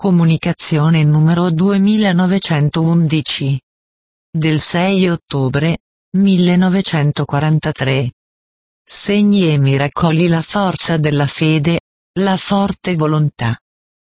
Comunicazione numero 2911. Del 6 ottobre 1943. Segni e miracoli. La forza della fede, la forte volontà.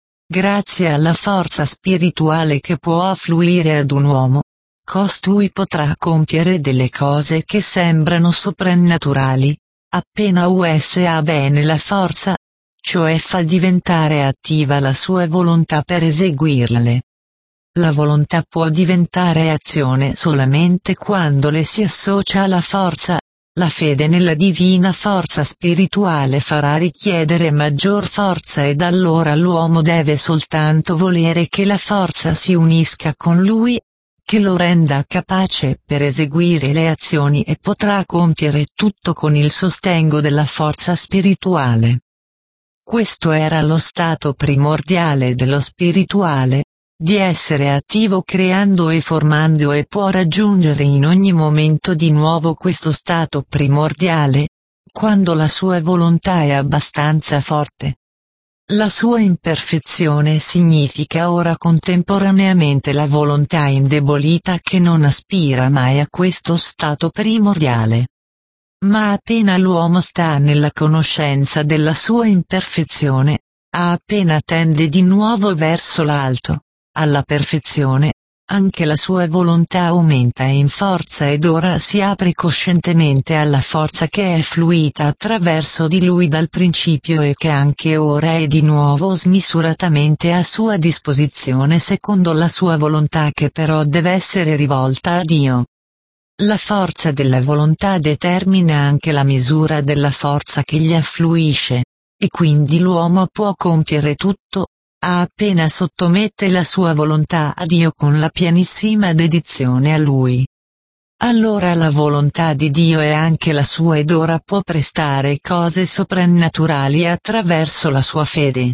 Grazie alla forza spirituale che può affluire ad un uomo, costui potrà compiere delle cose che sembrano soprannaturali, appena ha bene la forza, cioè fa diventare attiva la sua volontà per eseguirle. La volontà può diventare azione solamente quando le si associa alla forza. La fede nella divina forza spirituale farà richiedere maggior forza ed allora l'uomo deve soltanto volere che la forza si unisca con lui, che lo renda capace per eseguire le azioni e potrà compiere tutto con il sostegno della forza spirituale. Questo era lo stato primordiale dello spirituale, di essere attivo creando e formando, e può raggiungere in ogni momento di nuovo questo stato primordiale, quando la sua volontà è abbastanza forte. La sua imperfezione significa ora contemporaneamente la volontà indebolita che non aspira mai a questo stato primordiale. Ma appena l'uomo sta nella conoscenza della sua imperfezione, appena tende di nuovo verso l'alto, alla perfezione, anche la sua volontà aumenta in forza ed ora si apre coscientemente alla forza che è fluita attraverso di lui dal principio e che anche ora è di nuovo smisuratamente a sua disposizione secondo la sua volontà, che però deve essere rivolta a Dio. La forza della volontà determina anche la misura della forza che gli affluisce, e quindi l'uomo può compiere tutto, appena sottomette la sua volontà a Dio con la pienissima dedizione a Lui. Allora la volontà di Dio è anche la sua ed ora può prestare cose soprannaturali attraverso la sua fede.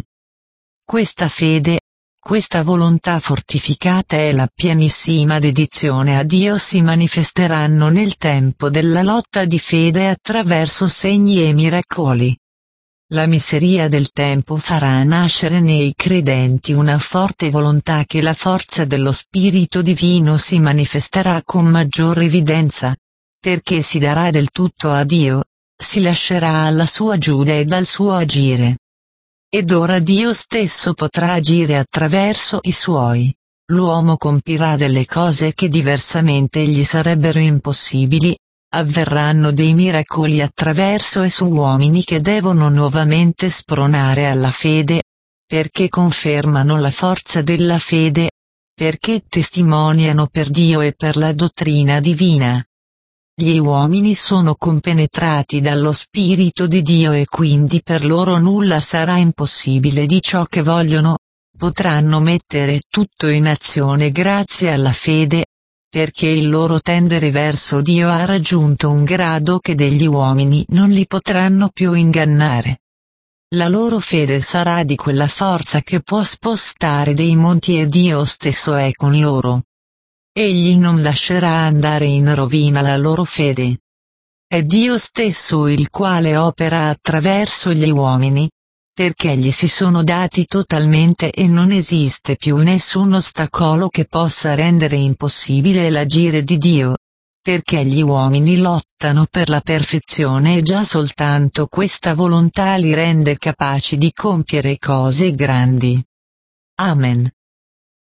Questa fede, questa volontà fortificata e la pienissima dedizione a Dio si manifesteranno nel tempo della lotta di fede attraverso segni e miracoli. La miseria del tempo farà nascere nei credenti una forte volontà che la forza dello Spirito Divino si manifesterà con maggior evidenza, perché si darà del tutto a Dio, si lascerà alla sua giuda ed al suo agire. Ed ora Dio stesso potrà agire attraverso i suoi. L'uomo compirà delle cose che diversamente gli sarebbero impossibili. Avverranno dei miracoli attraverso e su uomini che devono nuovamente spronare alla fede, perché confermano la forza della fede, perché testimoniano per Dio e per la dottrina divina. Gli uomini sono compenetrati dallo Spirito di Dio e quindi per loro nulla sarà impossibile di ciò che vogliono, potranno mettere tutto in azione grazie alla fede, perché il loro tendere verso Dio ha raggiunto un grado che degli uomini non li potranno più ingannare. La loro fede sarà di quella forza che può spostare dei monti e Dio stesso è con loro. Egli non lascerà andare in rovina la loro fede. È Dio stesso il quale opera attraverso gli uomini, perché gli si sono dati totalmente e non esiste più nessun ostacolo che possa rendere impossibile l'agire di Dio, perché gli uomini lottano per la perfezione e già soltanto questa volontà li rende capaci di compiere cose grandi. Amen.